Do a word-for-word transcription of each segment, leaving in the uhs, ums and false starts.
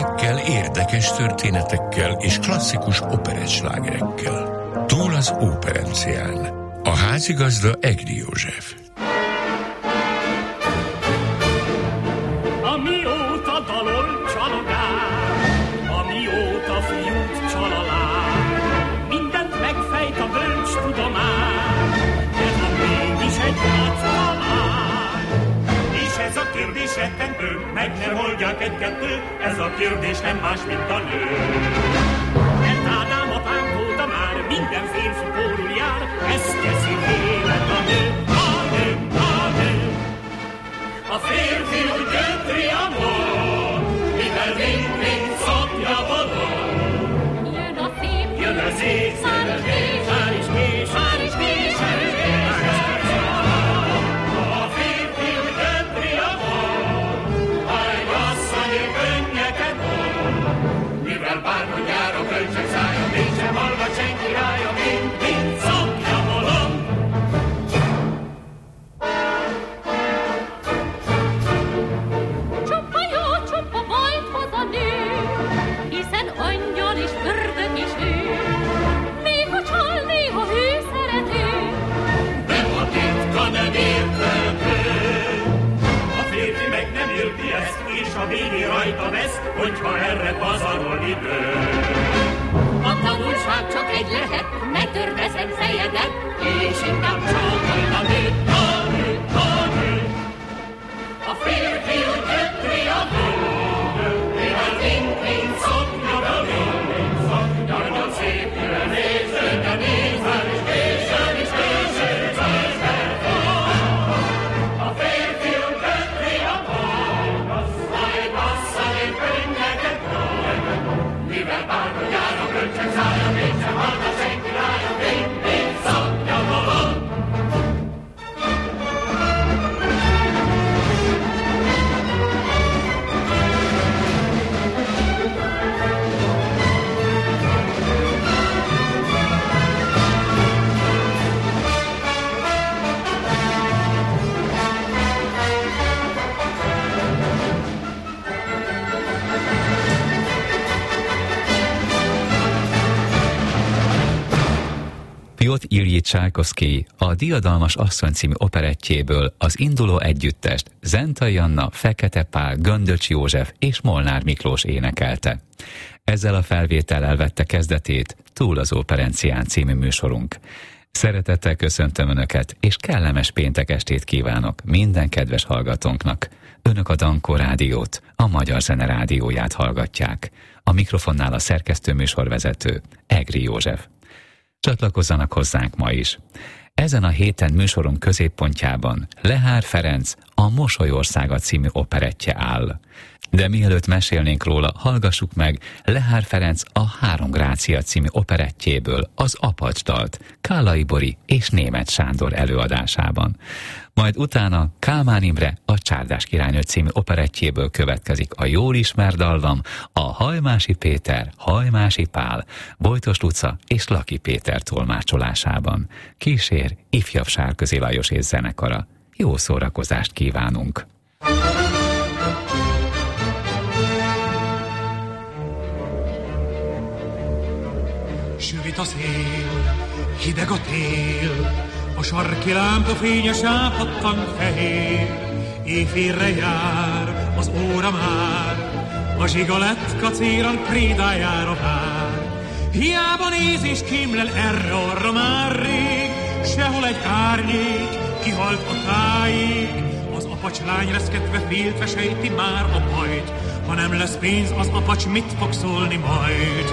zenéjekkel, érdekes történetekkel és klasszikus operettslágerekkel. Túl az Óperencián. A házigazda Egri József. Amióta dalol csalogál, amióta fiút csalalál, mindent megfejt a bölcs tudomány, de ha mégis egy nagy talál. És ez a kérdés rettentő, meg nem oldják egy-kettő, ez a kérdés nem más, mint a nő. Mert Ádám apám óta már minden férfi pórul jár, ezt teszi élet a nő, a nő, a nő. A férfi úgy göntri a mor, mivel mind-mind szapja való. Jön a szép, jön az ég, jön az ég, sár is kés, sár is kés, sár is kés, sár is kés. A férfi úgy göntri a mor, hajj asszony, könnyeket mor. Mivel bármond jár a kölcsön szája, mégsem hallgat senki rája, mind-mind szapja való. A béni rajta vesz, hogyha erre pazarol idő. A tanulság csak egy lehet, ne törd eszem fejedet, és inkább csókolj a nő, a nő, a nő. A férfi úgy göntri a nő, mivel mind-mind szokja a nő. Jön a szép, jön a néz, jön a néz, jön is kés, jön is kés, jön is kés, a férfi úgy göntri a mivel bármilyen jár a kölcsön szája, mégsem hallgat senki rája, mind-mind szapja való. Piotr Iljics Csajkovszkij a Diadalmas asszony című operettjéből az induló együttest Zentai Anna, Fekete Pál, Göndöcs József és Molnár Miklós énekelte. Ezzel a felvétellel vette kezdetét Túl az Óperencián című műsorunk. Szeretettel köszöntöm Önöket, és kellemes péntek estét kívánok minden kedves hallgatónknak. Önök a Dankó Rádiót, a Magyar Zene Rádióját hallgatják. A mikrofonnál a szerkesztő műsorvezető Egri József. Csatlakozzanak hozzánk ma is. Ezen a héten műsorunk középpontjában Lehár Ferenc a Mosolyországa című operettje áll. De mielőtt mesélnénk róla, hallgassuk meg Lehár Ferenc a Három Grácia című operettjéből az Apacsdalt Kállai Bori és Németh Sándor előadásában. Majd utána Kálmán Imre a Csárdás királynő című operettjéből következik a jól ismert dallam, a Hajmási Péter, Hajmási Pál, Bojtos Luca és Laki Péter tolmácsolásában. Kísér ifjabb Sárközi Lajos és zenekara. Jó szórakozást kívánunk! Süvít a szél, hideg a tél, a sarki lámpa fényes ápattan fehér, éjfélre jár az óra már, a zsigalett kacéran prédájára vár. Hiába néz és kémlel erre-arra már rég, sehol egy árnyék, kihalt a tájék. Az apacslány reszketve féltve sejti már a bajt, ha nem lesz pénz, az apacs mit fog szólni majd?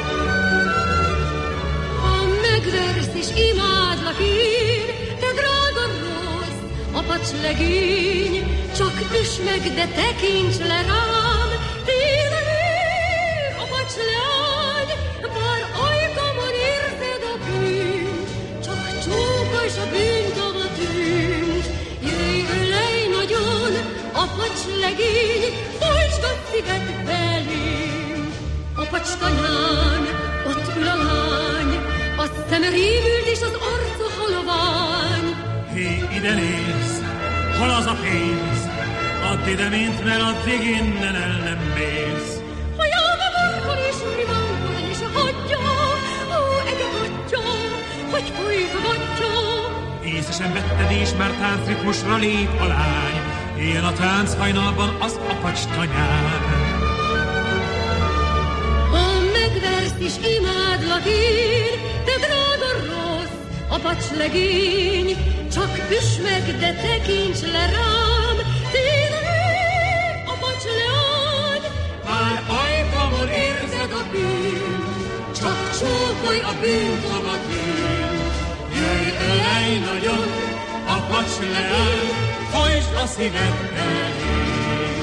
Megversz és imádlak én, te drága rossz, apacs legény, csak üss meg, de tekints le rám, tényleg én, apacs leány, bár ajkamon érzed a bűnt, csak csókolj s a bűnt, ahol tűnt. Jöjj, ölej nagyon, apacs legény, folytsd a szívet belém. Apacs tanyán, ott ül a lány, a szeme rémült és az arca halovány. Hé, ide nézz, hol az a pénz? Add ide, mint mert addig innen el nem mész. Hogy Sosem vetted és már táncritmusra lép a lány, ilyen a tánc hajnalban az apacs tanyán. Ha megversz is imádlak én, te drága rossz, apacs legény, csak üss meg, de tekints le rám, tényleg, apacs leány. Már ajkamon érzed a bűn, csak csókolj a bűnt havakén. Jöjj, ölej nagyon, apacs leány, folytsd a szíved elé.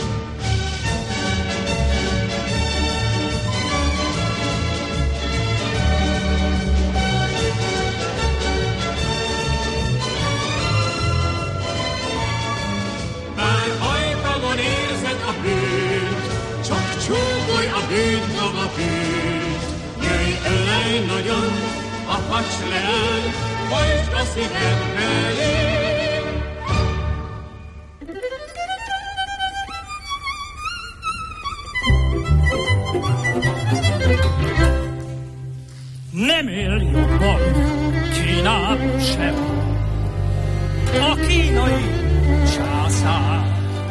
Már ajkamon érzed a bűnt, csak csókolj a bűnt havakén. Jöjj, ölej nagyon, apacs leány, folytsd a szíved elé. Nem él jobban Kínában sem a kínai császár,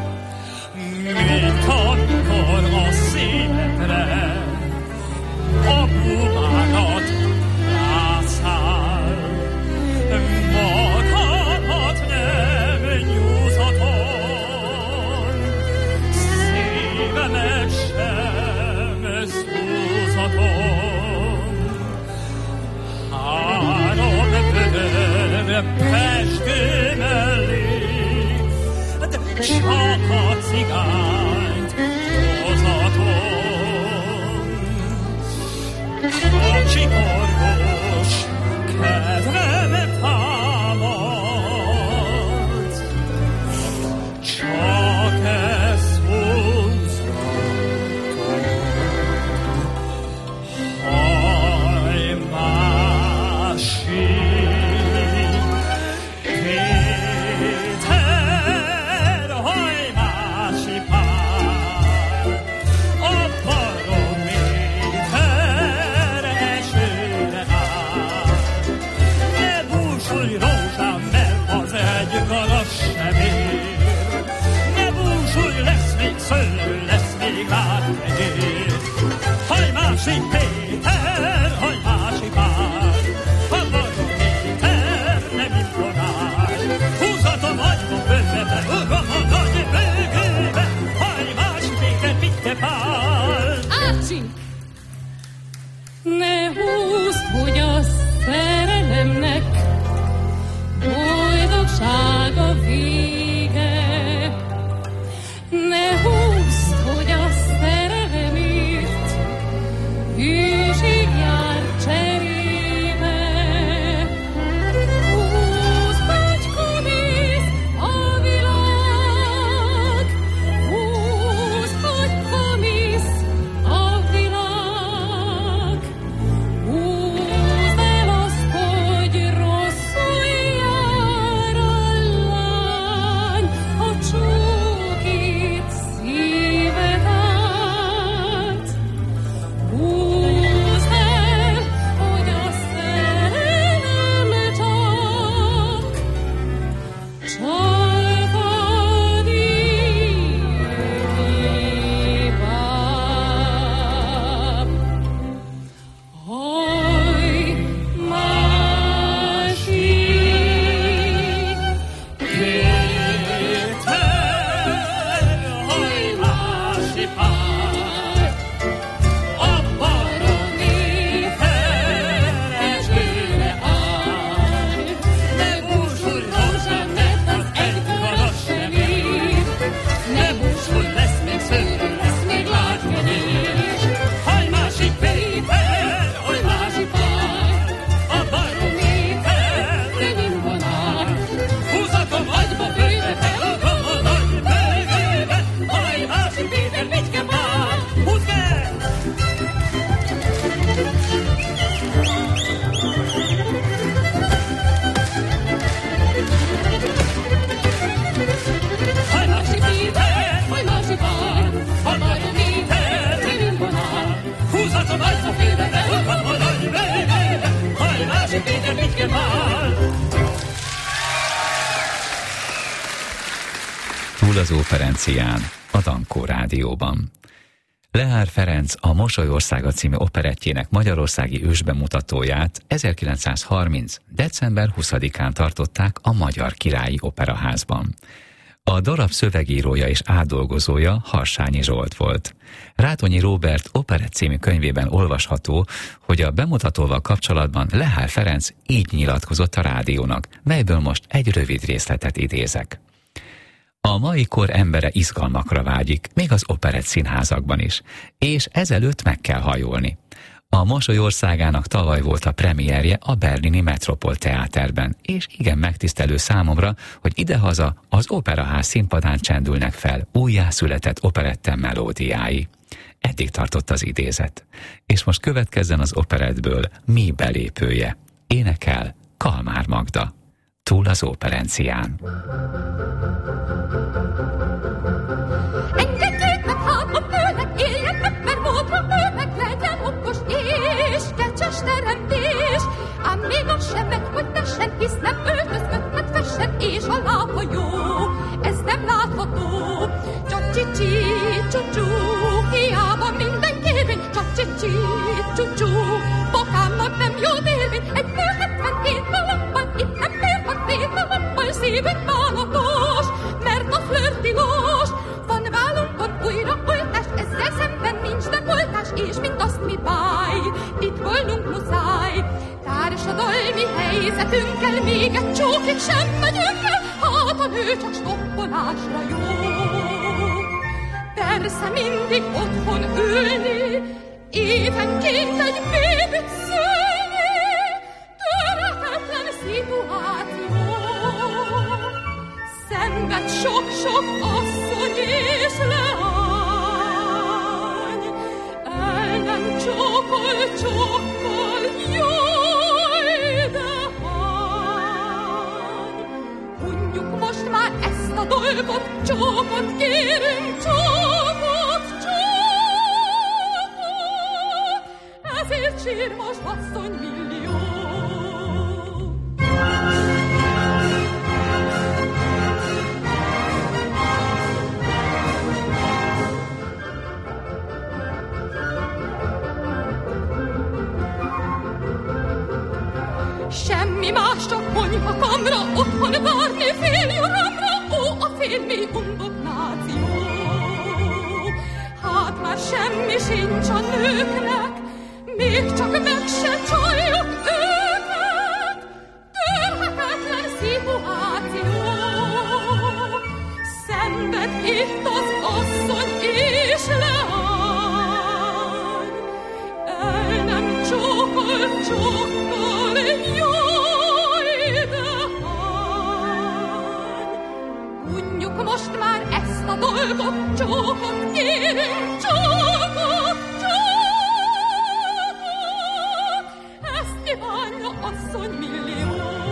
mint amikor a színedre a búvánat rászáll. Magamat nem nyújthatom, szívemet sem szúzhatom. Három bőr pestő mellé, de csak a cigányt hozhatom. Kocsikorgós kedvem támad, csak ez húzhatom. Hajmásik Péter, hajmásik pár, a boldog Péter nem imponál. Húzatom agyba bővebe, ugom a nagy bőgőbe, hajmásik Péter, Pitte Pál. Ácsi! Ne húzd, hogy a szerelemnek boldogsága vége. Ne húzd, hogy a szerelemért az Operencián, a Dankó Rádióban. Lehár Ferenc a Mosolyországa című operettjének magyarországi ősbemutatóját ezerkilencszázharminc. december huszadikán tartották a Magyar Királyi Operaházban. A darab szövegírója és átdolgozója Harsányi Zsolt volt. Rátonyi Róbert operett című könyvében olvasható, hogy a bemutatóval kapcsolatban Lehár Ferenc így nyilatkozott a rádiónak, melyből most egy rövid részletet idézek. A mai kor embere izgalmakra vágyik, még az operett színházakban is, és ezelőtt meg kell hajolni. A Mosolyországának tavaly volt a premierje a berlini Metropol Teáterben, és igen megtisztelő számomra, hogy idehaza az Operaház színpadán csendülnek fel újjászületett operetten melódiái. Eddig tartott az idézet. És most következzen az operettből Mi belépője. Énekel Kalmár Magda. Túl az Operencián. Engedjék meg hát a főnek, éljen meg, mert módra főnek, legyen okos és kecses teremtés. Ám még az sem megy, hogy tessen, hisz nem öltözködhet fessen, és a lába jó, ez nem látható. Csacsicsi, csúcsú, hiába minden kérvény, csacsicsi, csúcsú, bokámnak nem jó dérvény, egy fő hetvenhét valakban, itt nem férhat tét a lappal, szívünk bánatos, mert a flört tilos. Van vállunkon újra oltás, ezzel szemben nincs dekoltás, és mint azt mi báj, titkolnunk muszáj. Társadalmi helyzetünkkel még egy csókig sem megyünk el, hát a nő csak stoppolásra jó. Persze mindig otthon ülni, évenként egy bébit szülni, törhetetlen szituáció. Szenved sok-sok asszony és leány, el nem csókol, csókol, jaj, de hány. Hunjuk most már ezt a dolgot, csókot kérünk, csókot, csókot, ezért sír most asszony millió. Semmi más, csak konyha kamra, otthon várni féljuramra, ó, a férmi undok náció. Hát már semmi sincs a nőknek, még csak meg se csaljuk őket, törhetetlen szituáció. Szenved itt az asszony és leány, el nem csókol, csókol, jaj, de hány. Unjuk most már ezt a dolgot, csókot kérünk, csókot, csókot, ezt kívánja asszony millió.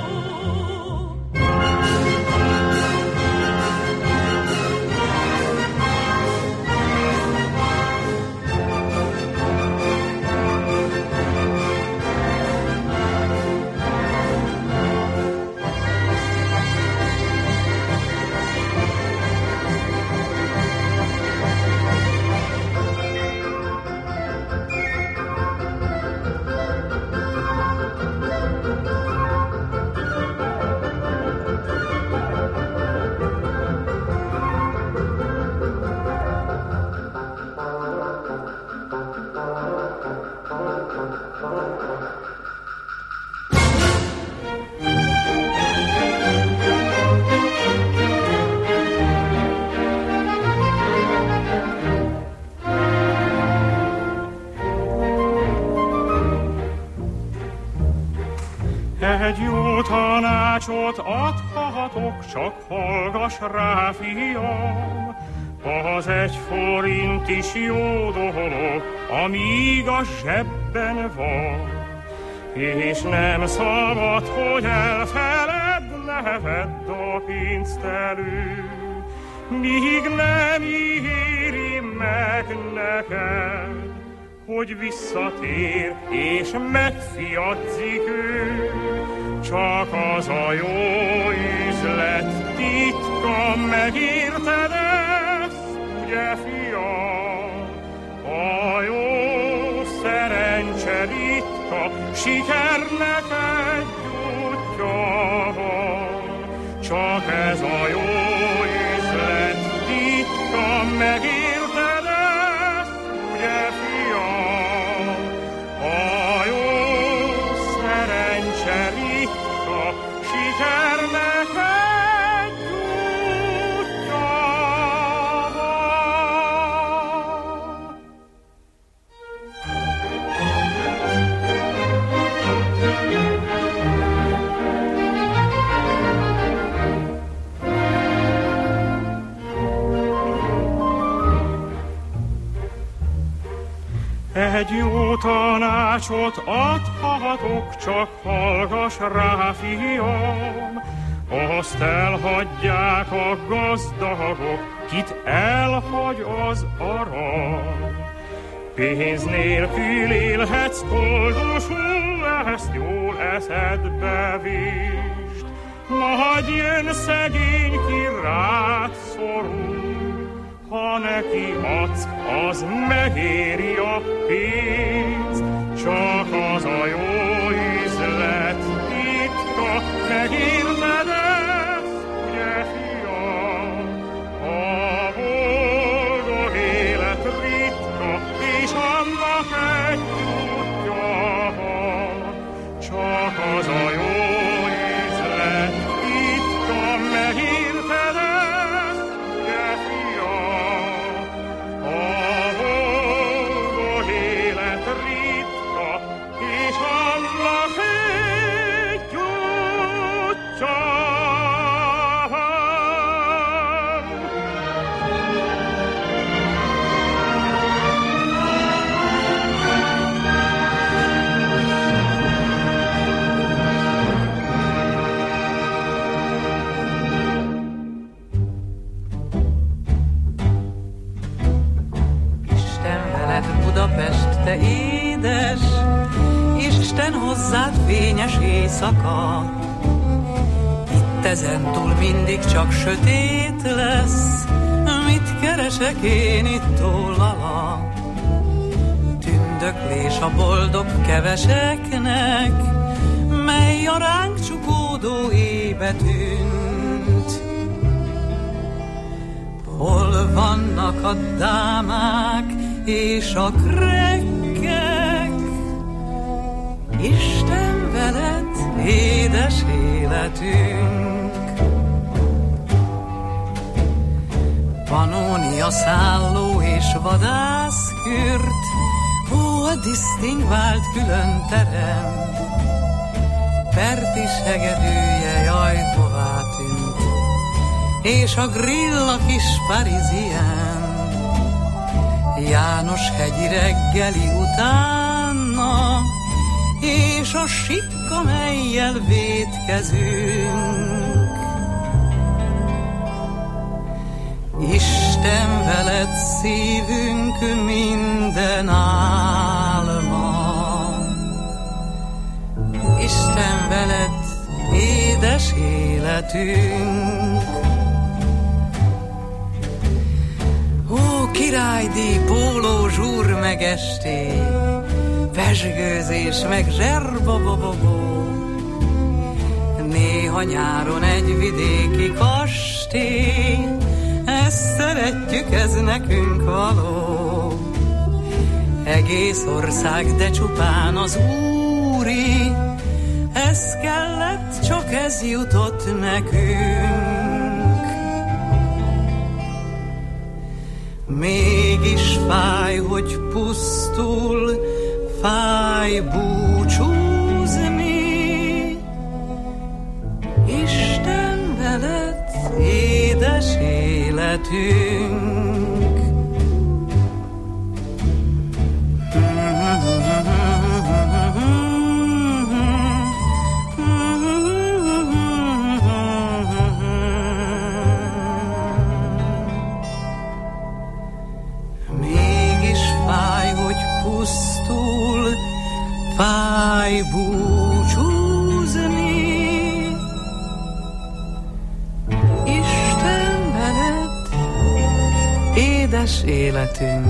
Egy jó tanácsot adhatok, csak hallgass rá, fiam. Az egy forint is jó dolog, amíg a zsebben van. És nem szabad, hogy elfeledd, ne vedd a pénzt elő, míg nem éri meg neked, hogy visszatér és megfiadzik ő. Csak az a jó és üzlet titka, megérted ezt, ugye fiam? A jó szerencse ritka, sikernek egy útja van. Csak ez a jó üzlet titka, megérted ezt, ugye fiam? A jó szerencse ritka, sikernek egy útja van. Egy jó tanácsot adhatok, csak hallgass rá, fiam. Azt elhagyják a gazdagok, kit elhagy az arany. Pénz nélkül élhetsz boldosul, ezt jól eszedbe vist. Majd jön szegény, ki rád szorul, ha neki adsz, az megéri a pénz. Csak az a jó üzlet titka, megérted ezt, ugye fiam? A boldog élet ritka, és annak egy útja van. Csak az a jó üzlet titka, megérted ezt, ugye fiam? A boldog élet ritka, és annak egy útja van. Isten veled, Budapest, te édes, Isten hozzád fényes éjszaka. Itt ezentúl mindig csak sötét lesz, mit keresek én itt tollala? Tündöklés a boldog keveseknek, mely a ránk csukódó éjbe tűnt. Hol vannak a dámák és a krekkek? Isten veled, édes életünk. Panónia szálló és vadászkürt, ó, a disztingvált külön terem. Pertis hegedűje, jaj, hová tűnt, és a grill a kis parizien. János hegyi reggeli utána, és a sikka, mellyel vétkezünk. Isten veled, szívünk minden álma. Isten veled, édes életünk. Ó, királydíj, póló, zsúr meg esté, pezsgőzés meg zserbabababó. Néha nyáron egy vidéki kastély, ezt szeretjük, ez nekünk való. Egész ország, de csupán az úri, ez kellett, csak ez jutott nekünk. Mégis fáj, hogy pusztul, fáj búcsúzni. Isten veled, édes életünk. Mégis fáj, hogy pusztul, fáj búcsúzni. üres életünk.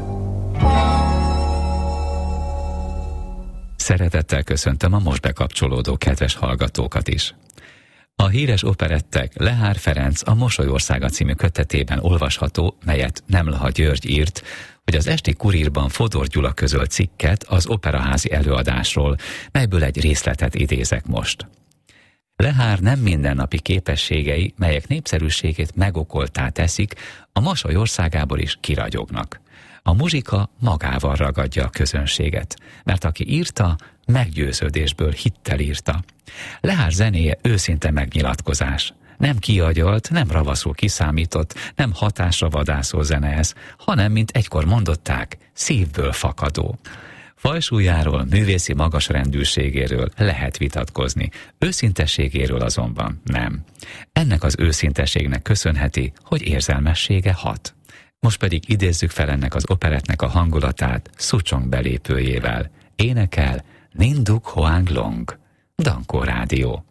Szeretettel köszöntöm a most bekapcsolódó kedves hallgatókat is. A híres operettek Lehár Ferenc a Mosolyországa című kötetében olvasható, melyet Nemlaha György írt, hogy az esti Kurírban Fodor Gyula közölt cikket az operaházi előadásról, melyből egy részletet idézek most. Lehár nem mindennapi képességei, melyek népszerűségét megokoltá teszik, a Mosoly országából is kiragyognak. A muzsika magával ragadja a közönséget, mert aki írta, meggyőződésből hittel írta. Lehár zenéje őszinte megnyilatkozás. Nem kiagyalt, nem ravaszul kiszámított, nem hatásra vadászó zene ez, hanem, mint egykor mondották, szívből fakadó. Fajsúlyáról, művészi magasrendűségéről lehet vitatkozni, őszintességéről azonban nem. Ennek az őszinteségnek köszönheti, hogy érzelmessége hat. Most pedig idézzük fel ennek az operetnek a hangulatát Szucsong belépőjével. Énekel Ninduk Hoang Long, Dankó Rádió.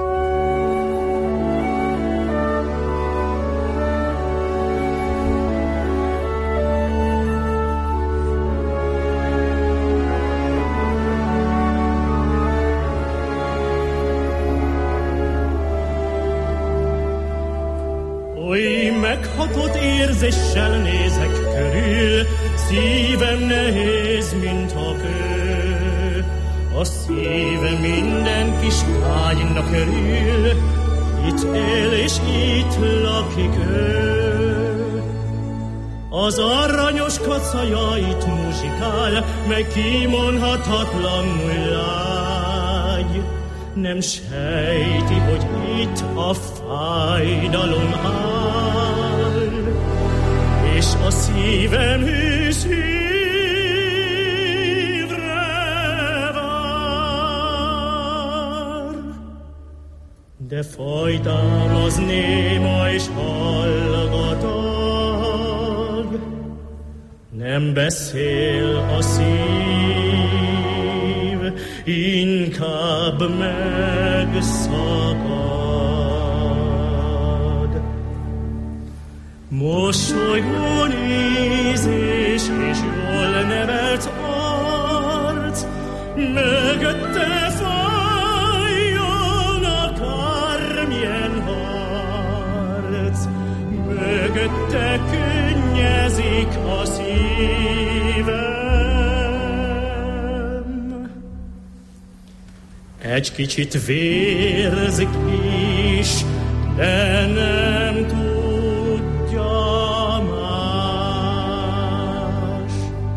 Oly meghatott érzéssel nézek körül, szívem nehéz, mint a kő. A szívem minden kis ágynak örül, itt él és itt lakik ő. Az aranyos kacaja itt muzsikál, meg kimondhatatlanul lágy. Nem sejti, hogy itt a fájdalom áll, és a szívem hű szívre vár. De fajtám az néma és hallgatag, nem beszél a szív, inkább megszakad. Mosolygó nézés és jól nevelt arc, mögötte fájjon akármilyen harc, mögötte könnyezik a szívem. Egy kicsit vérzik is, de nem tudja más.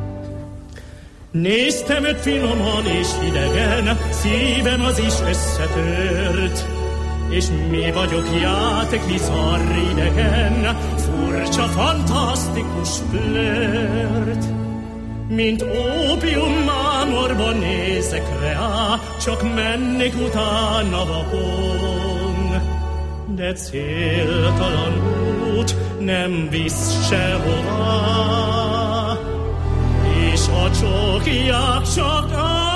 Néztem őt finoman és hidegen, szívem az is összetört, és mi vagyok játék, bizarr idegen, furcsa, fantasztikus flört. Mint ópium mámorban nézek rá, csak mennék utána vakon. De céltalan út nem visz sehová, és a csókják csak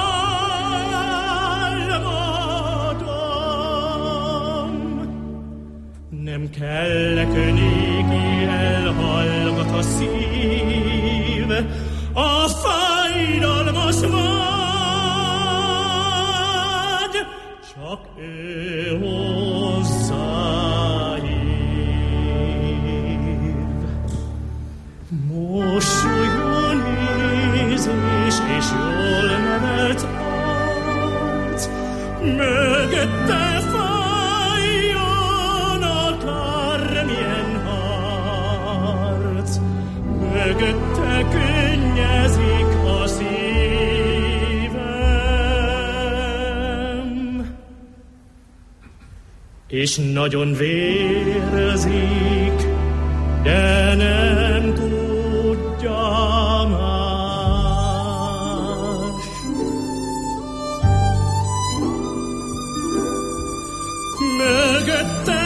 álmodom. Nem kellek önégi, elhallgat a szív, a fájdalmas vágy, csak ő hozzáhív. Mosolygó nézés és jól nevelt arc, mögötte fájjon akármilyen harc, mögötte könnyezik a szívem, és nagyon vérzik, de nem tudja más. Mögötte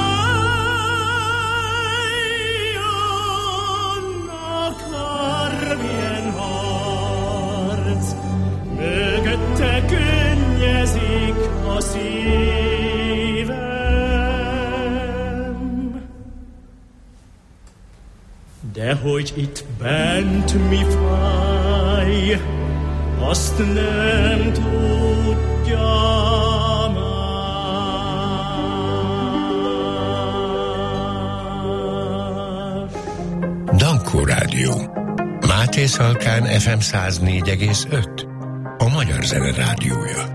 a szívem, de hogy itt bent mi fáj, azt nem tudja más. Dankó Rádió. Máté Szalkán ef em száz négy egész öt. A Magyar Zene Rádiója.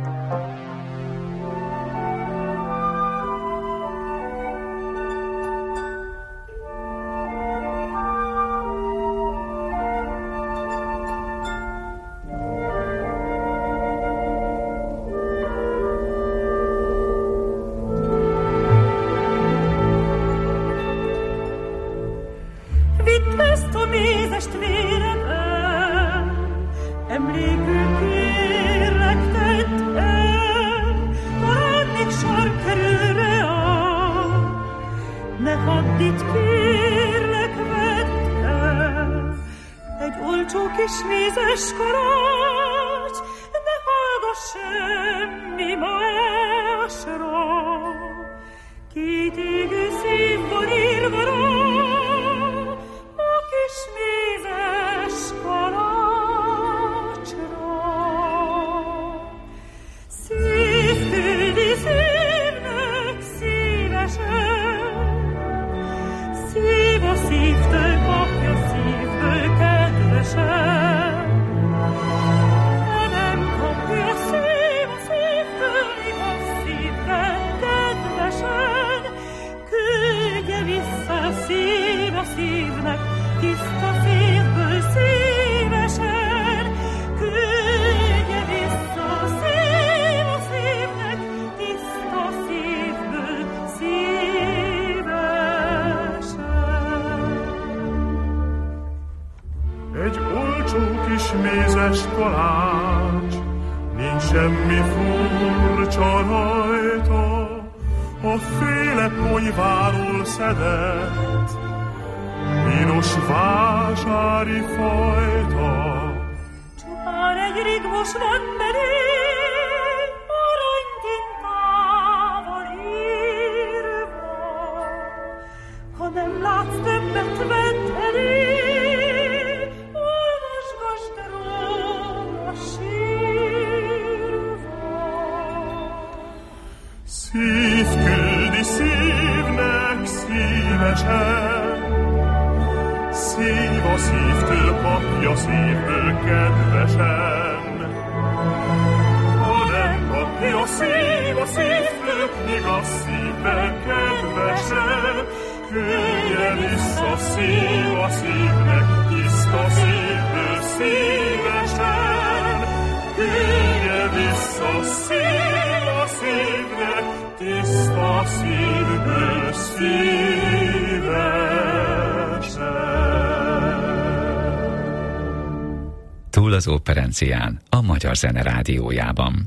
Túl az operencián, a Magyar Zene Rádiójában.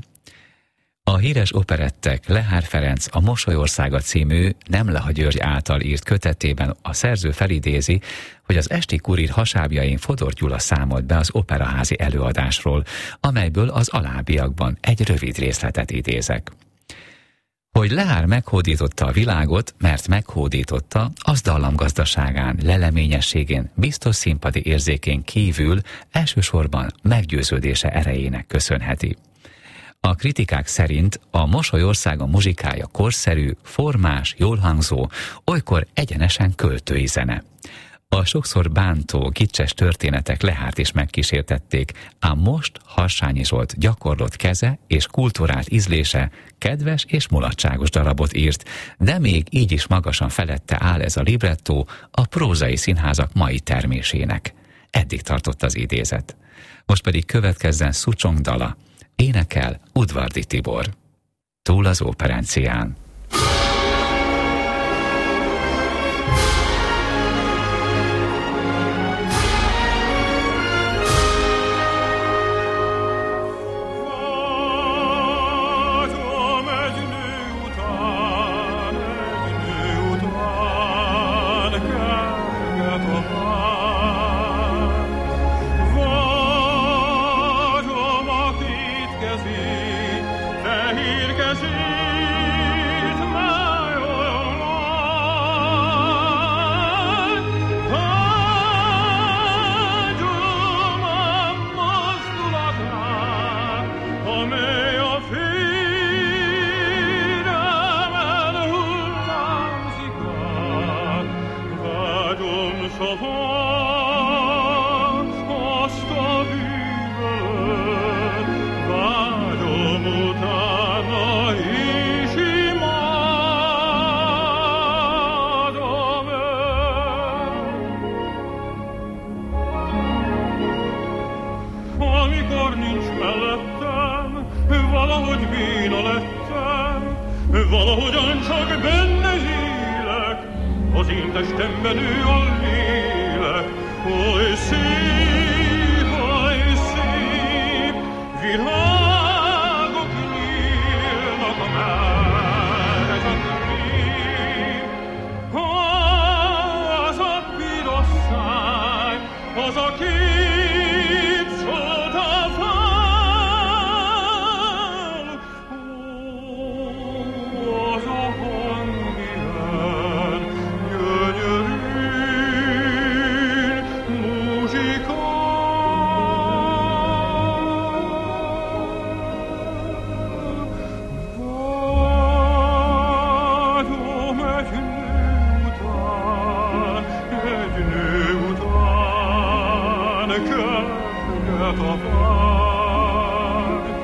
A híres operettek Lehár Ferenc a Mosolyországa című Nemleha György által írt kötetében a szerző felidézi, hogy az esti kurír hasábjain Fodor Gyula számolt be az operaházi előadásról, amelyből az alábbiakban egy rövid részletet idézek. Hogy Lehár meghódította a világot, mert meghódította, az dallamgazdaságán, leleményességén, biztos színpadi érzékén kívül elsősorban meggyőződése erejének köszönheti. A kritikák szerint a Mosolyországa muzsikája korszerű, formás, jól hangzó, olykor egyenesen költői zene. A sokszor bántó, gicses történetek Lehárt is megkísértették, ám most Harsányi Zsolt gyakorlott keze és kulturált ízlése kedves és mulatságos darabot írt, de még így is magasan felette áll ez a librettó a prózai színházak mai termésének. Eddig tartott az idézet. Most pedig következzen Szucsong dala. Énekel Udvardi Tibor. Túl az operencián. Fehér kezét mikor nincs mellettem, valahogy béna lettem, valahogyan csak benne élek, az én testemben ő a lélek. Oly szép, oly szép, virágok nyílnak a merre csak rég. Az a piros száj, az a két csoda fál, az a hang ilyen gyönyörűn muzsikál. Vágyom egy nő után, egy nő után, kedvet a vágy.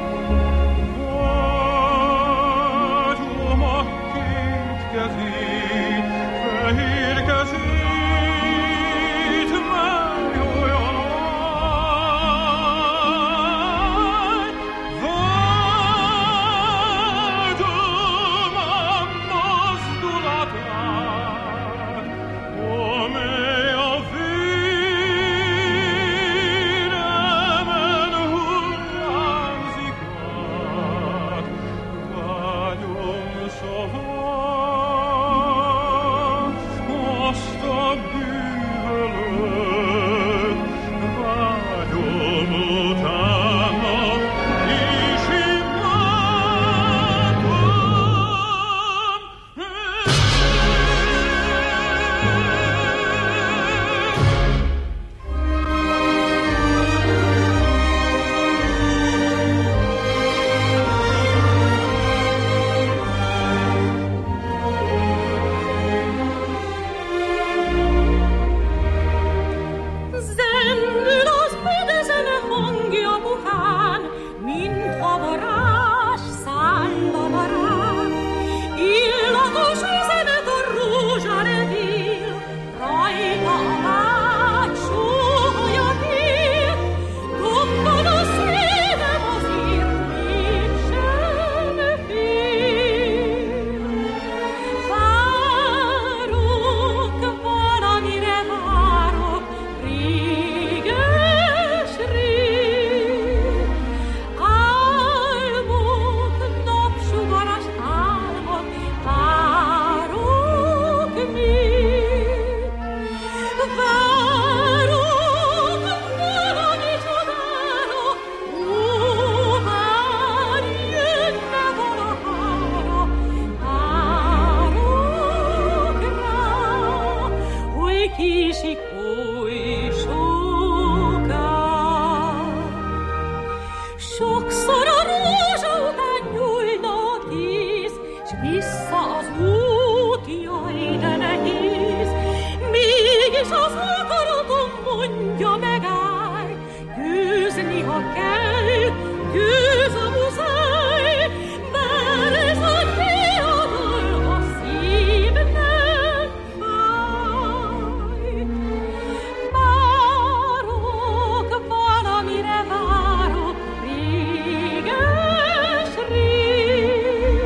Vágyom a két kezét, fehér kezét, mely olyan lágy. Vágyom a mozdulatát, amely a véremen hullámzik át. Vágyom szavát, azt a bűvölőt, vágyom utána, és imádom. Zendül az budezene hangja buhán, mint a varázs szállna varán. Illatos üzenet a rózsa revél, rajta a vágy sóhajja tél. Dobban a szívem azért mégsem fél. Várok, valamire várok, réges rég. Álmok, napsugaras álmok, várok még. Várok valami csodára, ó, már jönne valahára. Várok rá, oly kisik, oly soká. Sokszor a rózsa után nyújna a kéz, s vissza az út, jaj, de nehéz. Mégis az akaratom mondja, megállj, győzni, ha kell, győz a muszáj, bár ez a diadal a szívnek fáj. Várok, valamire várok, réges rég.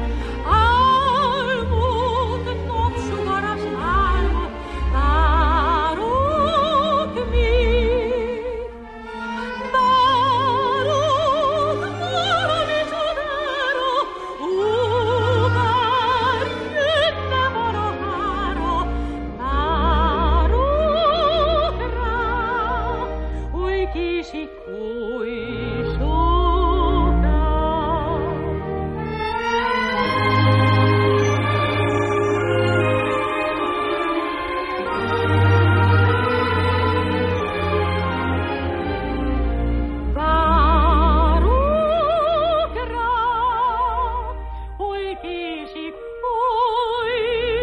Álmok, napsugaras álmok, várok még. Várok valami csodára, ó, már jönne valahára. Várok rá, oly kisik, oly soká. Várok rá, oly kisik, oly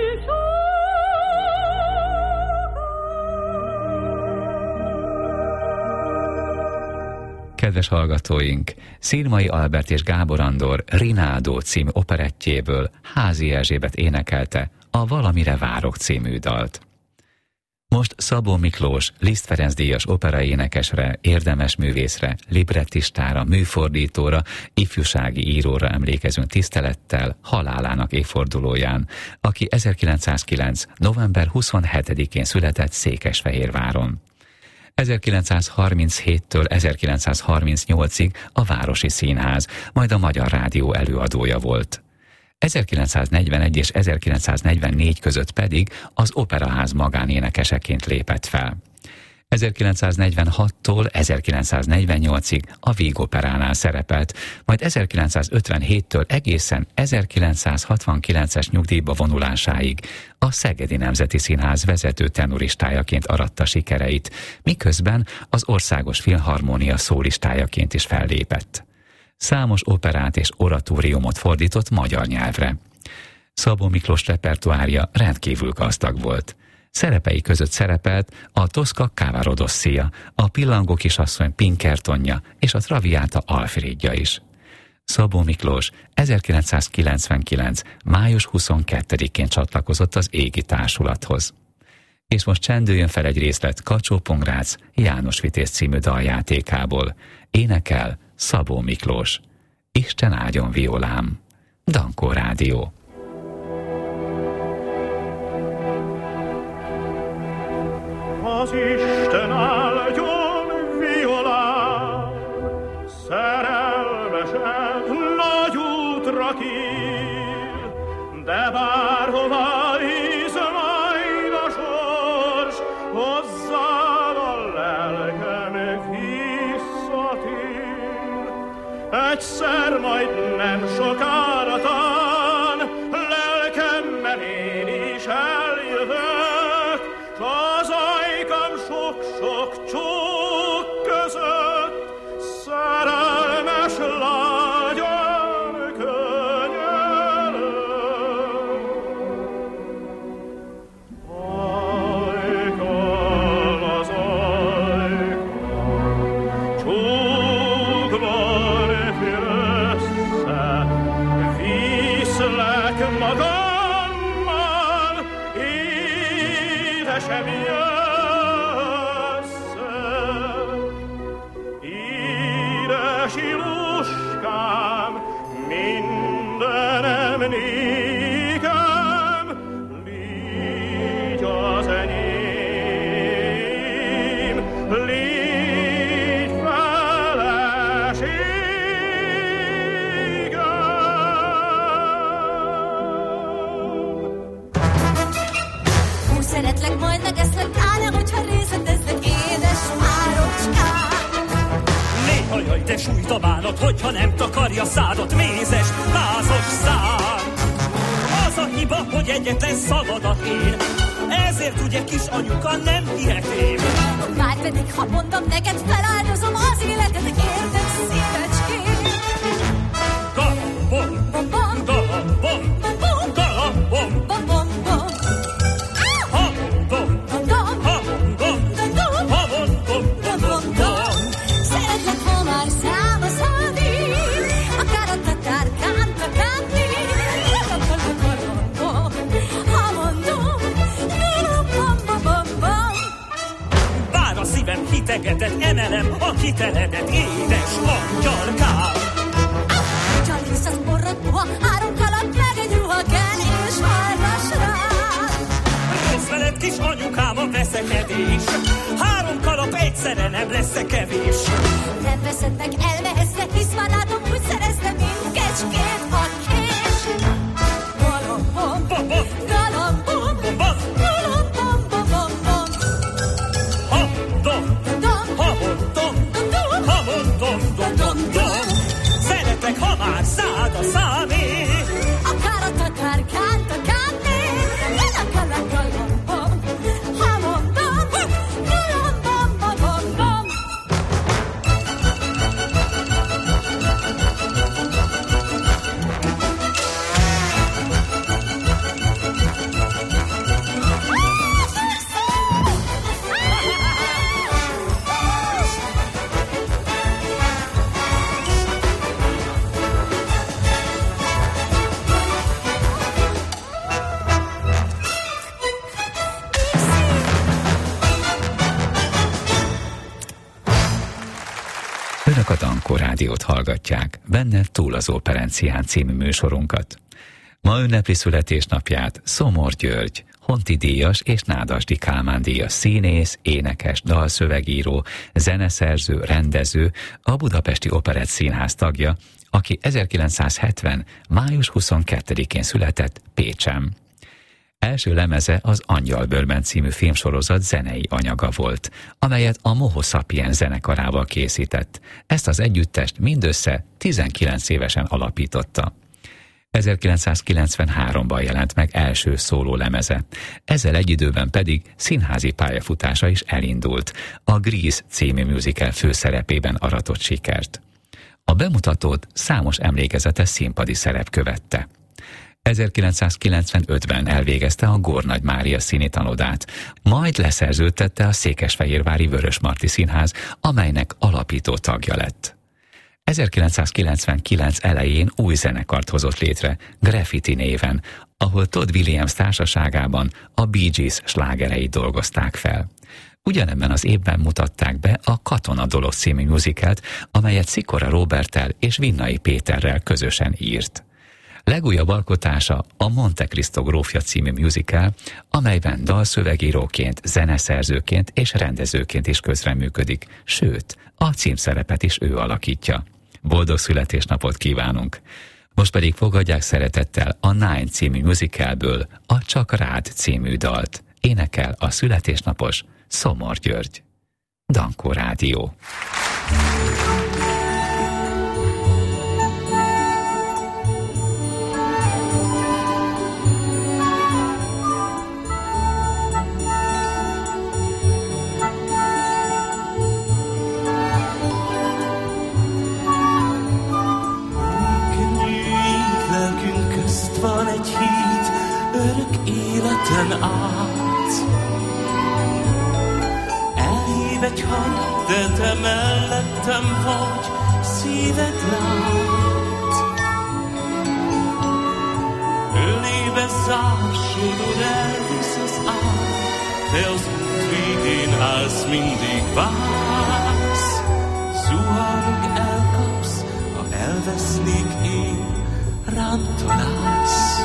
Kedves hallgatóink, Szirmai Albert és Gábor Andor Rinaldo című operettjéből Házi Erzsébet énekelte a Valamire várok című dalt. Most Szabó Miklós, Liszt Ferenc díjas operaénekesre, érdemes művészre, librettistára, műfordítóra, ifjúsági íróra emlékezünk tisztelettel halálának évfordulóján, aki ezerkilencszázkilenc. november huszonhetedikén született Székesfehérváron. ezerkilencszázharminchéttől ezerkilencszázharmincnyolcig a Városi Színház, majd a Magyar Rádió előadója volt. ezerkilencszáznegyvenegy és ezerkilencszáznegyvennégy között pedig az Operaház magánénekeseként lépett fel. ezerkilencszáznegyvenhattól ezerkilencszáznegyvennyolcig a Víg Operánál szerepelt, majd ezerkilencszázötvenhéttől egészen ezerkilencszázhatvankilences nyugdíjba vonulásáig a Szegedi Nemzeti Színház vezető tenoristájaként aratta sikereit, miközben az Országos Filharmónia szólistájaként is fellépett. Számos operát és oratóriumot fordított magyar nyelvre. Szabó Miklós repertoárja rendkívül gazdag volt. Szerepei között szerepelt a Tosca Cavarodosszia, a Pillangó kisasszony Pinkertonja és a Traviata Alfrédja is. Szabó Miklós ezerkilencszázkilencvenkilenc. május huszonkettedikén csatlakozott az Égi Társulathoz. És most csendüljön fel egy részlet Kacsó-Pongrác János Vitéz című daljátékából. Énekel Szabó Miklós. Isten áldjon violám. Dankó Rádió. Az Isten áldjon violám, szerelmeset nagy útra kír, de bárhova visz majd a sors, hozzád a lelkem visszatér. Egyszer majd nem sokára tán, lelkemmel én is eljövök, s az ajkam sok-sok csók között szerelmes lágyan könyörög. Ajkal az ajkam, csókban fürössze, viszlek magammal, édesem jössze. Édesi luskám, mindenem nékem, légy az enyém, légy feleségem. Hú, szeretlek, majd megeszlek, állja, hogyha részletezlek, édes párocskám. Néha jaj, de sújt a bánat, hogyha nem takarja szádat, mézes, mázos szám. Az a hiba, hogy egyetlen szavadat én, ezért ugye kis anyuka nem hihetém. Már pedig, ha mondom neked, feláldozom az életet, érted, szívecském. Galambom, Bom, bom, galambom, bom, bom, galambom, bom, bom, bom. hamondom, Dom, dom, hamondom, dom, dom, hamondom, dom, dom, dom. Szeretlek, ha már számos havi, akár a tatár kánta kánti, galambom, hamondom, galambom, bom, bom, bom. bár a szívem hitegetett, emelem a kiteledet, édes angyalkám. Csalisz az orrod puha, három kalap, meg egy ruha kell, és hallgass rád. Rossz veled, kis anyukám, a veszekedés, három kalap egyszerre nem lesz kevés. Nem veszed meg, elmehetsz, hisz már látom, úgy szereztem, mint kecskét a kés. Galambom, Bom, bom, galambom, bom, bom, galambom, bom, bom, bom. hamondom, Dom, hamondom, dom, hamondom, dom, dom, dom. Szeretlek, ha már szád a számé, akár a tatár kánta kánti, galambom, galambom, hamondom, galambom, bom, bom, bom. Dankó Rádiót hallgatják, benne Túl az Operencián című műsorunkat. Ma ünnepli születésnapját Szomor György, Honti díjas és Nádasdy Kálmán díjas színész, énekes, dalszövegíró, zeneszerző, rendező, a Budapesti Operett Színház tagja, aki ezerkilencszázhetven. május huszonkettedikén született Pécsen. Első lemeze az Angyalbőrben című filmsorozat zenei anyaga volt, amelyet a Moho Sapiens zenekarával készített. Ezt az együttest mindössze tizenkilenc évesen alapította. ezerkilencszázkilencvenháromban jelent meg első szóló lemeze. Ezzel egy időben pedig színházi pályafutása is elindult. A Grease című musical főszerepében aratott sikert. A bemutatót számos emlékezetes színpadi szerep követte. ezerkilencszázkilencvenötben elvégezte a Gornagy Mária színitanodát, majd leszerződtette a Székesfehérvári Vörösmarty Színház, amelynek alapító tagja lett. ezerkilencszázkilencvenkilenc elején új zenekart hozott létre, Graffiti néven, ahol Todd Williams társaságában a Bee Gees slágereit dolgozták fel. Ugyanebben az évben mutatták be a Katona Dolog című musicalt, amelyet Szikora Róberttel és Vinnai Péterrel közösen írt. Legújabb alkotása a Monte Cristo grófja című musical, amelyben dalszövegíróként, zeneszerzőként és rendezőként is közreműködik, sőt, a címszerepet is ő alakítja. Boldog születésnapot kívánunk! Most pedig fogadják szeretettel a Nine című musicalből a Csak rád című dalt. Énekel a születésnapos Szomor György. Dankó Rádió. Van egy híd örök életen át. Elhív egy hang, de te mellettem vagy, szíved lát. Ölébe zár, sodor elvisz az ár, te az út végén állsz, mindig vársz. Zuhanok, elkapsz, ha elvesznék én, rám találsz.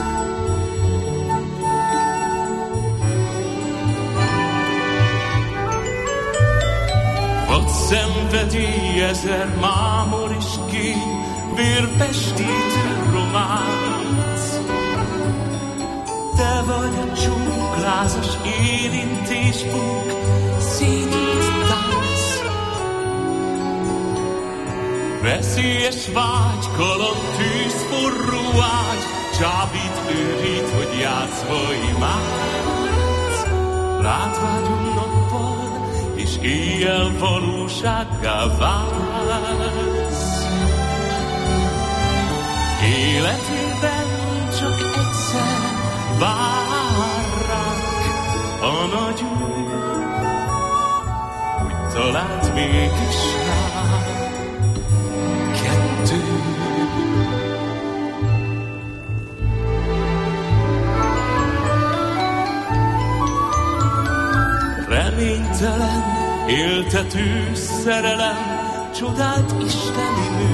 Vad szenvedély, ezer mámor és kény, vérpestítő románc. Te vagy a csúklázas érintésbunk, szédít tánc. Veszélyes vágy, kaland, tűz, forró ágy, csábít, őrít, hogy játszva imádsz. Látvágyom nappal, és éjjel valósággá válsz. Életében csak egyszer vár ránk a nagy úr, úgy talált mégis ránk. Reménytelen, éltető szerelem, csodált isteni nő.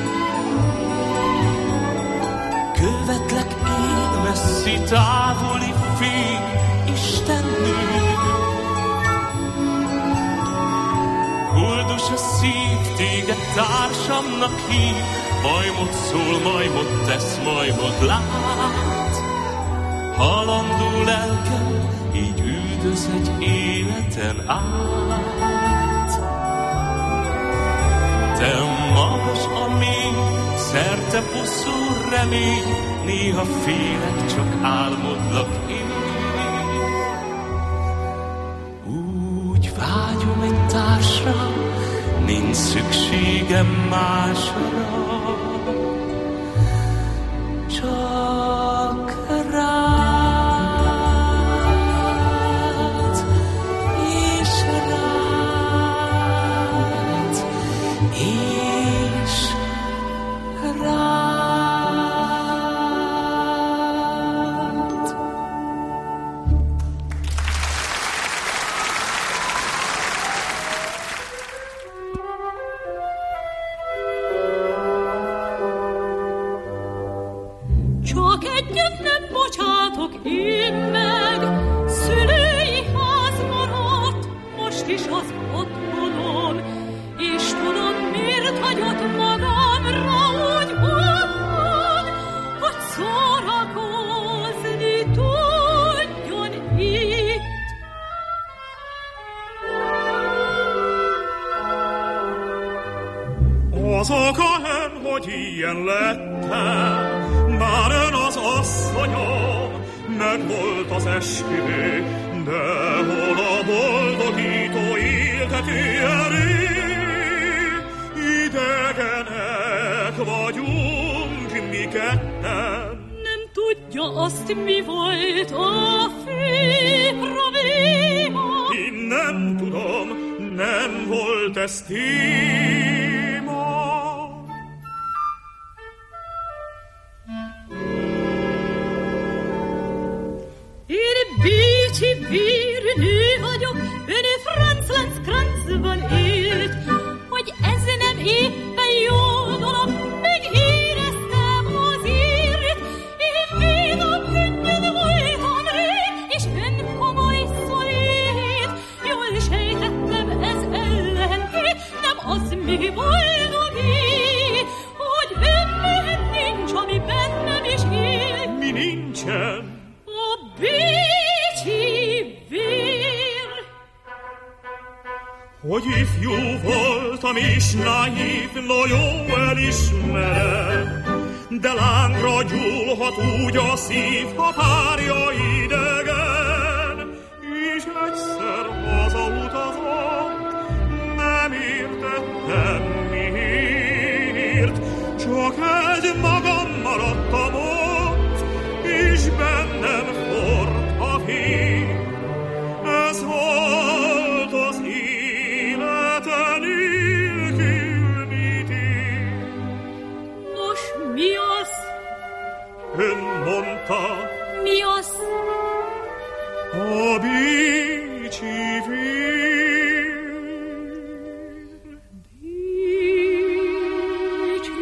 Követlek én messzi távoli fény, istennő. Koldus a szív, téged társamnak hív, majmot szól, majmot tesz, majmot lát. Halandó lelkem, így üldöz egy életen át. Te magas a mély, szerte puszul remény, néha félek, csak álmodlak én. Úgy vágyom egy társra, nincs szükségem másra, csak rá. csak egyet nem bocsátok én meg. Szülői ház maradt, most is az otthonom, és tudod, miért hagyott magamra úgy otthon, hogy szórakozni tudjon itt. Az oka ön, hogy ilyen lettem, bár ön az asszonyom, meg volt az esküvő, de hol a boldogító éltető erő? Idegenek vagyunk mi ketten. Nem tudja azt, mi volt a fő probléma. Én nem tudom, nem volt ez téma. Én bécsi vérnő vagyok, ön Franz Lanz Kranzban élt, hogy ez nem éppen jó dolog, megéreztem azért. Én vidam könnyed voltam rég, és ön komoly szolét. Jól sejtettem, ez ellentét, nem az mi boldogít, hogy önben nincs, ami bennem is él. Mi nincsen? A bécsi vér. Hogy ifjú voltam és naív, no jó elismerem, de lángra gyúlhat úgy a szív, ha párja idegen. És egyszer hazautazott, nem értettem miért, csak egy magam maradtam ott, és bennem forrt a fény. Ez volt az életen nélkül mit ér. Nos, mi az? Ön mondta, Mi az? a bécsi vér. Bécsi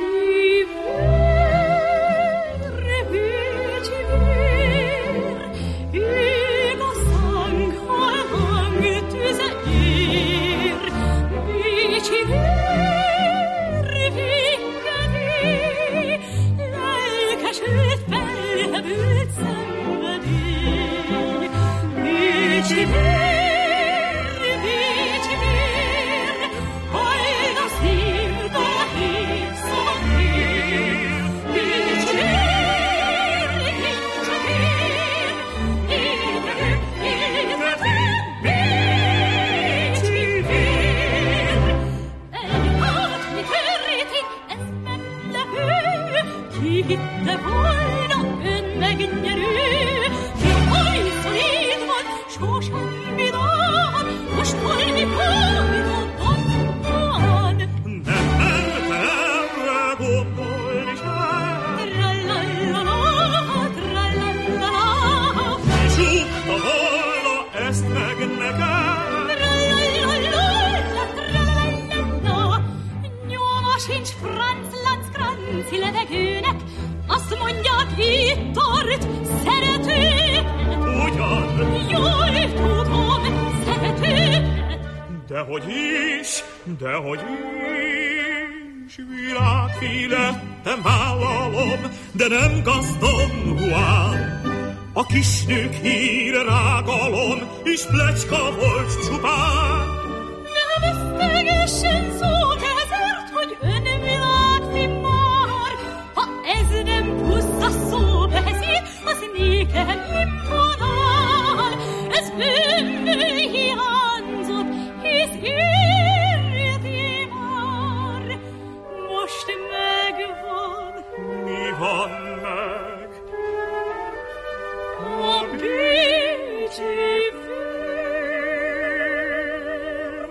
vér, bécsi vér, ég a szang, halhang tüze ér. Bécsi vér, végkedély, lelkesült, felhevült szenvedély. Bécsi vér, bécsi vér, hajt a szív, dal a hív, szava kér. Bécsi vér, kincs a tér, égető, égető, bécsi vér. Egy átmi töréti, ez meglepő, ki hitte volna ön megnyerő. Ki oly szolid volt, sosem vidám, most valamikor vidám. Nem mertem erre gondolni sem, Trallalala, trallalala, csukta volna ezt meg nekem. trallalala, trallalala. Nyoma sincs Franz Lanz Kranzi levegőnek, azt mondják, itt tart szeretőt. Ugyan, Jól tudom, szeretőt. dehogy is, dehogy is, világfi lettem, vállalom, de nem gazdom Juan. A kisnők híre rágalom, és plecska volt csupán. Ne vesztegessen szót ezért, hogy ön világfi már. Ha ez nem puszta szóbeszéd, az nékem imponál. Ez önből hiányzott, hisz érti már. Most megvan Mi van meg? a bécsi vér.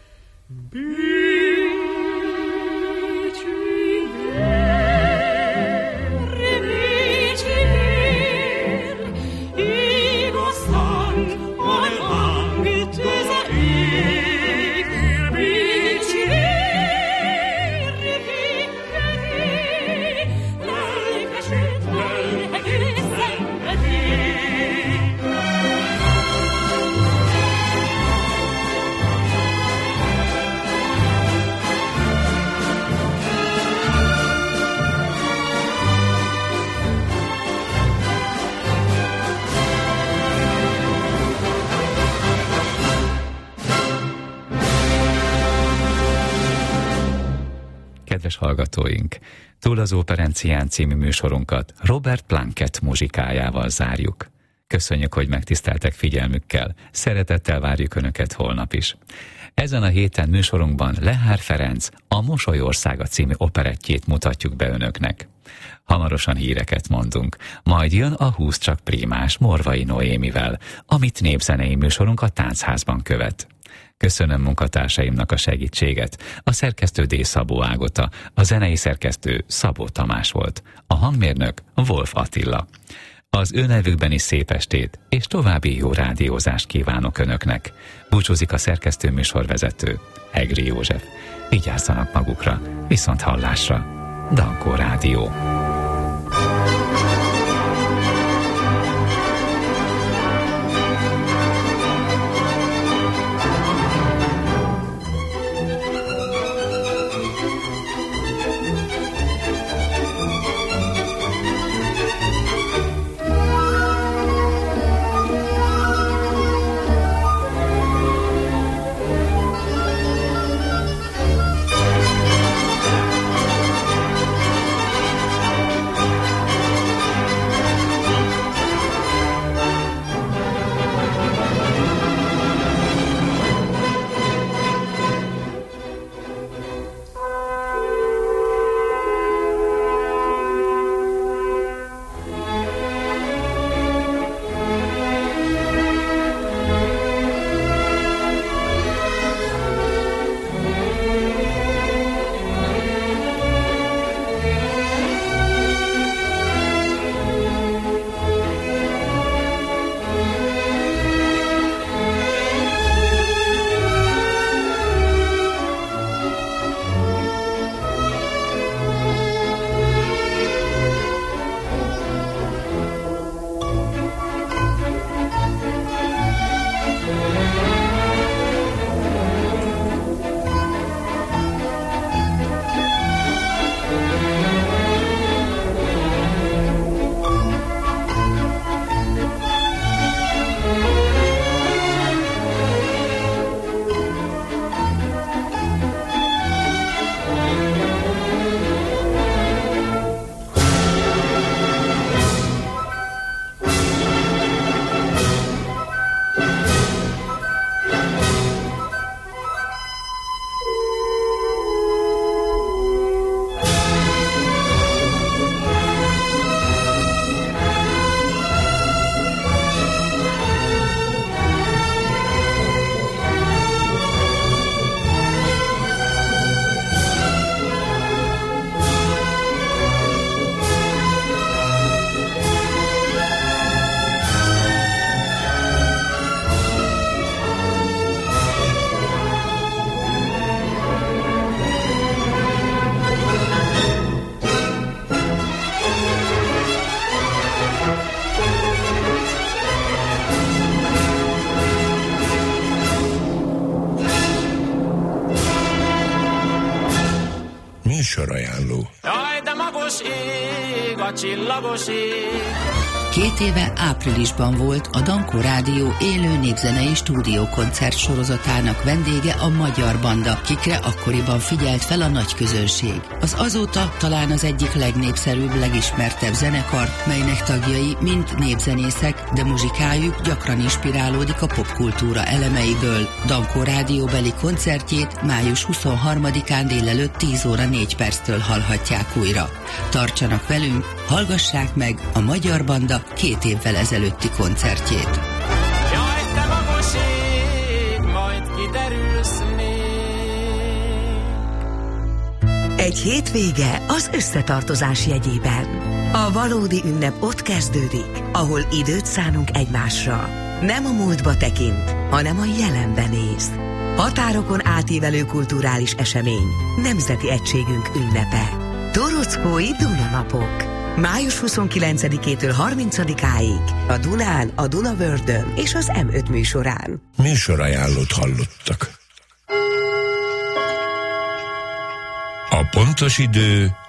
Bécsi vér, bécsi vér, igazán halhang tüze ég. Bécsi vér, végkedély, lelkesült, Kedves hallgatóink, Túl az Operencián című műsorunkat Robert Plunkett muzsikájával zárjuk. Köszönjük, hogy megtiszteltek figyelmükkel, szeretettel várjuk Önöket holnap is. Ezen a héten műsorunkban Lehár Ferenc a Mosolyországa című operettjét mutatjuk be Önöknek. Hamarosan híreket mondunk, majd jön a Húsz csak prímás Morvai Noémivel, amit népzenei műsorunk a Táncházban követ. Köszönöm munkatársaimnak a segítséget. A szerkesztő D. Szabó Ágota, a zenei szerkesztő Szabó Tamás volt, a hangmérnök Wolf Attila. Az ő nevükben is szép estét és további jó rádiózást kívánok Önöknek. Búcsúzik a szerkesztő műsorvezető, Egri József. Vigyázzanak magukra, viszont hallásra. Dankó Rádió. Műsorajánló. Jaj, de magos ég, a csillagos ég. Két éve áprilisban volt a Dankó Rádió élő népzenei stúdiókoncert sorozatának vendége a Magyar Banda, kikre akkoriban figyelt fel a nagy közönség. Az azóta talán az egyik legnépszerűbb, legismertebb zenekar, melynek tagjai mind népzenészek, de muzsikájuk gyakran inspirálódik a popkultúra elemeiből. Dankó Rádióbeli koncertjét május huszonharmadikán délelőtt tíz óra négy perctől hallhatják újra. Tartsanak velünk, hallgassák meg a Magyar Banda két évvel ezelőtti koncertjét. Jaj, te magos ég, majd kiderülsz még. Egy hétvége az összetartozás jegyében. A valódi ünnep ott kezdődik, ahol időt szánunk egymásra. Nem a múltba tekint, hanem a jelenbe néz. Határokon átívelő kulturális esemény, nemzeti egységünk ünnepe. Torockói Dunanapok. május huszonkilencedikétől harmincadikáig a Dunán, a Dunavördön és az em öt műsorán. Műsorajánlót hallottak. A pontos idő